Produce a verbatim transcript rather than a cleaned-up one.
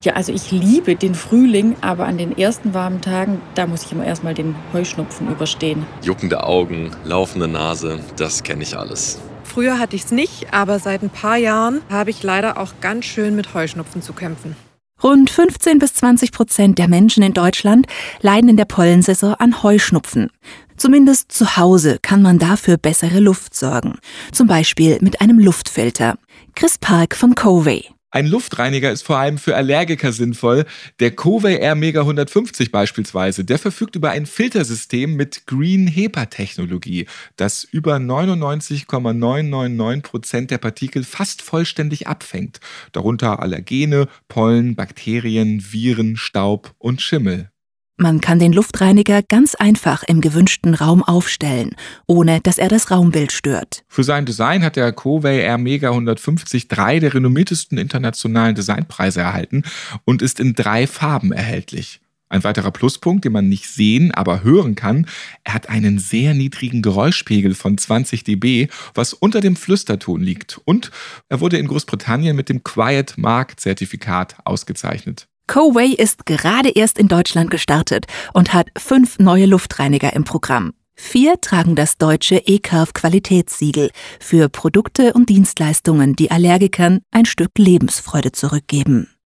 Ja, also ich liebe den Frühling, aber an den ersten warmen Tagen, da muss ich immer erstmal den Heuschnupfen überstehen. Juckende Augen, laufende Nase, das kenne ich alles. Früher hatte ich es nicht, aber seit ein paar Jahren habe ich leider auch ganz schön mit Heuschnupfen zu kämpfen. Rund fünfzehn bis zwanzig Prozent der Menschen in Deutschland leiden in der Pollensaison an Heuschnupfen. Zumindest zu Hause kann man dafür bessere Luft sorgen. Zum Beispiel mit einem Luftfilter. Chris Park von Covey. Ein Luftreiniger ist vor allem für Allergiker sinnvoll. Der Covey Air Mega hundertfünfzig beispielsweise, der verfügt über ein Filtersystem mit Green HEPA-Technologie, das über neunundneunzig Komma neunhundertneunundneunzig Prozent der Partikel fast vollständig abfängt. Darunter Allergene, Pollen, Bakterien, Viren, Staub und Schimmel. Man kann den Luftreiniger ganz einfach im gewünschten Raum aufstellen, ohne dass er das Raumbild stört. Für sein Design hat der Covey Air Mega hundertfünfzig drei der renommiertesten internationalen Designpreise erhalten und ist in drei Farben erhältlich. Ein weiterer Pluspunkt, den man nicht sehen, aber hören kann, er hat einen sehr niedrigen Geräuschpegel von zwanzig Dezibel, was unter dem Flüsterton liegt. Und er wurde in Großbritannien mit dem Quiet Mark Zertifikat ausgezeichnet. Covey ist gerade erst in Deutschland gestartet und hat fünf neue Luftreiniger im Programm. Vier tragen das deutsche E-Curve-Qualitätssiegel für Produkte und Dienstleistungen, die Allergikern ein Stück Lebensfreude zurückgeben.